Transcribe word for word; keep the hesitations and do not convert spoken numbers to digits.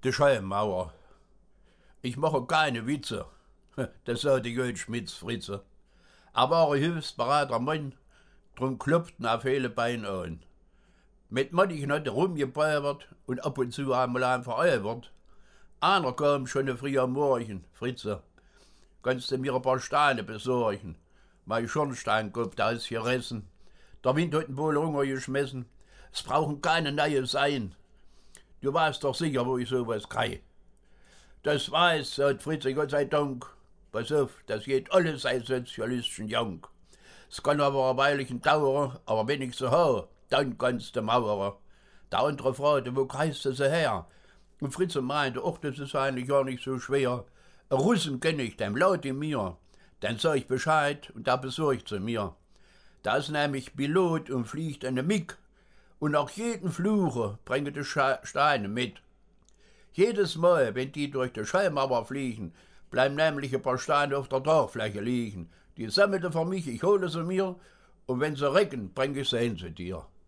Die Scheibenmauer. Ich mache keine Witze, das sagte Jürgen Schmitz Fritze. Er war ein hilfsbereiter Mann, drum klopften auf viele Beine an. Mit manchen hat er rumgebalbert und ab und zu einmal einfach albert. Einer kam schon früh am Morgen, Fritze, kannst du mir ein paar Steine besorgen? Mein Schornsteinkopf, der ist gerissen. Der Wind hat den wohl Hunger geschmissen. Es brauchen keine neue sein. Du weißt doch sicher, wo ich sowas kriege. Das weiß, sagt Fritze, Gott sei Dank. Pass auf, das geht alles ein sozialistischen Jank. Es kann aber ein Weilchen dauern, aber wenn ich sie habe, dann kannst du mauern. Der andere fragte, wo kriegst du sie her? Und Fritze meinte, ach, das ist eigentlich gar nicht so schwer. Ein Russen kenne ich, dem laut mir. Dann sag ich Bescheid und der besorgt sie mir. Da ist nämlich Pilot und fliegt eine Mig. Und nach jedem Fluche bringt die Steine mit. Jedes Mal, wenn die durch die Schallmauer fliegen, bleiben nämlich ein paar Steine auf der Dachfläche liegen. Die sammelte für mich, ich hole sie mir, und wenn sie recken, bringe ich sie hin zu dir.